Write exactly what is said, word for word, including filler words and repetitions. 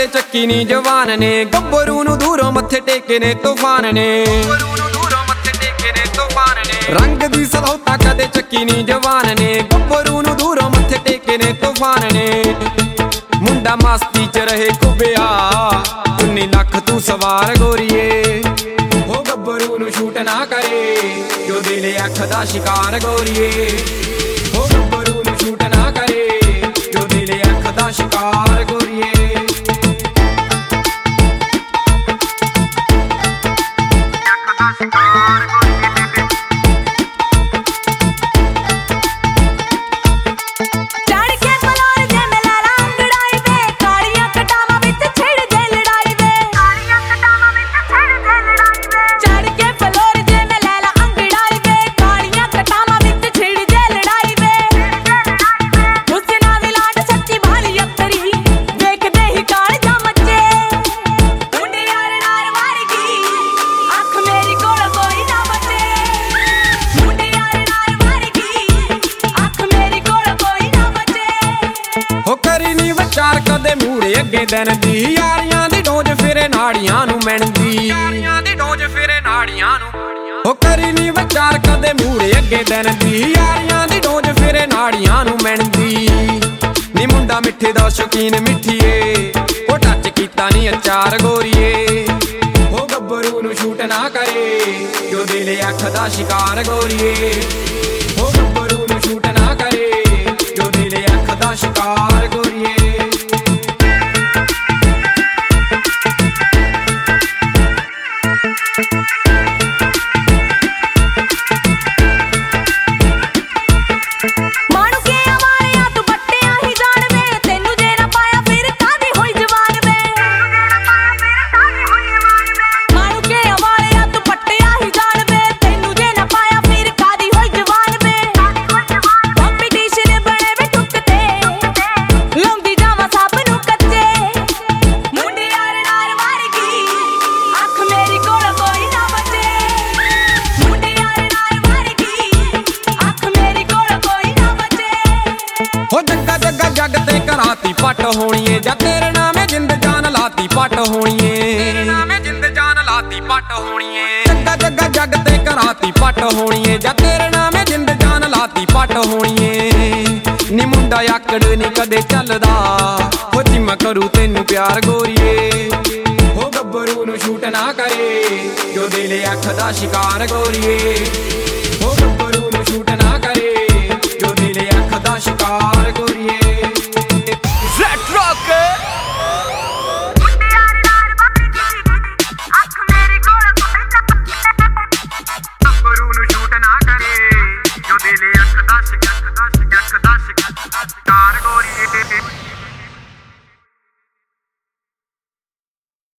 ਕਦੇ ਚੱਕੀ ਨੀ ਜਵਾਨ ਨੇ। ਗੱਭਰੂ ਨੂੰ ਦੂਰੋਂ ਮੱਥੇ ਟੇਕੇ ਨੇ ਤੂਫਾਨ ਨੇ। ਰੰਗ ਦੀ ਸਲੌਤਾ ਕਦੇ ਚੱਕੀ ਨੀ ਜਵਾਨ ਨੇ। ਗੱਭਰੂ ਨੂੰ ਦੂਰੋਂ ਮੱਥੇ ਟੇਕੇ ਨੇ ਤੂਫਾਨ ਨੇ। ਮੁੰਡਾ ਮਸਤੀ ਚ ਰਹੇ ਕੁਬਿਆ ਉੱਨੀ ਲੱਖ ਤੂੰ ਸਵਾਰ ਗੋਰੀਏ। ਹੋ ਗੱਭਰੂ ਨੂੰ ਸ਼ੂਟ ਨਾ ਕਰੇ ਜੋ ਦਿਲ ਅੱਖ ਦਾ ਸ਼ਿਕਾਰ ਗੋਰੀਏ। ਹੋ ਗੱਭਰੂ ਨੂੰ ਸ਼ੂਟ ਨਾ ਕਰੇ ਜੋ ਦਿਲ ਅੱਖ ਦਾ ਸ਼ਿਕਾਰ ਗੋਰੀਏ। ਕਦੇ ਮੂਹਰੇ ਅੱਗੇ ਦਿਨ ਦੀ ਯਾਰੀਆਂ ਦੀ ਡੋਜ ਫਿਰੇ ਨਾੜੀਆਂ ਨੂੰ ਮਿਣਦੀ। ਯਾਰੀਆਂ ਦੀ ਡੋਜ ਫਿਰੇ ਨਾੜੀਆਂ ਨੂੰ ਹੋ ਕਰੀ ਨੀ ਵਿਚਾਰ ਕਦੇ ਮੂਹਰੇ ਅੱਗੇ ਦਿਨ ਦੀ ਯਾਰੀਆਂ ਦੀ ਡੋਜ ਫਿਰੇ ਨਾੜੀਆਂ ਨੂੰ ਮਿਣਦੀ। ਨੀ ਮੁੰਡਾ ਮਿੱਠੇ ਦਾ ਸ਼ੌਕੀਨ ਮਿੱਠੀਏ ਉਹ ਟੱਚ ਕੀਤਾ ਨੀ ਅਚਾਰ ਗੋਰੀਏ। ਹੋ ਗੱਭਰੂ ਨੂੰ ਸ਼ੂਟ ਨਾ ਕਰੇ ਜੋ ਦਿਲ ਅੱਖ ਦਾ ਸ਼ਿਕਾਰ ਗੋਰੀਏ। ਹੋ ਗੱਭਰੂ ਨੂੰ ਸ਼ੂਟ ਨਾ ਕਰੇ ਜੋ ਦਿਲ ਅੱਖ ਦਾ ਸ਼ਿਕਾਰ ਗੋਰੀਏ। ਜੱਗ ਤੇ ਕਰਾਤੀ ਪੱਟ ਹੋਣੀਏ ਜਾਂ ਤੇਰੇ ਨਾਮੇ ਜਿੰਦ ਜਾਨ ਲਾਤੀ ਪੱਟ ਹੋਣੀਏ। ਤੇਰੇ ਨਾਮੇ ਜਿੰਦ ਜਾਨ ਲਾਤੀ ਪੱਟ ਹੋਣੀਏ। ਜੱਗਾ ਜੱਗਾ ਜੱਗ ਤੇ ਕਰਾਤੀ ਪੱਟ ਹੋਣੀਏ ਜਾਂ ਤੇਰੇ ਨਾਮੇ ਜਿੰਦ ਜਾਨ ਲਾਤੀ ਪੱਟ ਹੋਣੀਏ। ਨੀ ਮੁੰਡਾ ਆਕੜ ਨੀ ਕਦੇ ਚੱਲਦਾ ਹੋ ਜਿੰਮਾ ਕਰੂ ਤੈਨੂੰ ਪਿਆਰ ਗੋਰੀਏ। ਹੋ ਗੱਭਰੂ ਨੂੰ ਸ਼ੂਟ ਨਾ ਕਰੇ ਜੋ ਦਿਲ ਅੱਖ ਦਾ ਸ਼ਿਕਾਰ ਗੋਰੀਏ।